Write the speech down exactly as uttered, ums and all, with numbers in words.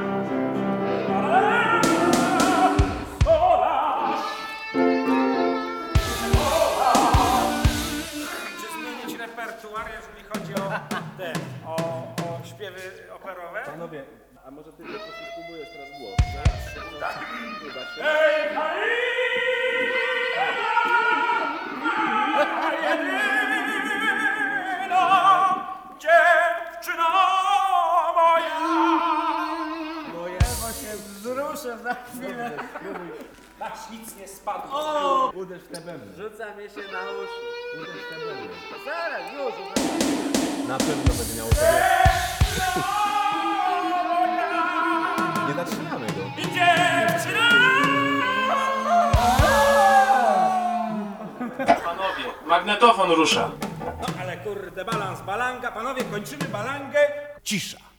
Czy zmienić repertuar, jeżeli chodzi o te, o, o śpiewy operowe? Panowie, a może ty po prostu spróbujesz teraz głos? Uda. Uda się. Hej, hej! Dziewczyna moja! Bo się wzruszę za chwilę. Aż nic nie spadło. O! Uderz w te bębny. Rzuca mi się na uszy. Uderz w te bębny. Zaraz, już. Zaraz. Na pewno będzie miało sobie. Nie zatrzymamy go. I dziewczyna! Panowie, magnetofon rusza. No ale kurde, balans, balanga. Panowie, kończymy balangę. Cisza.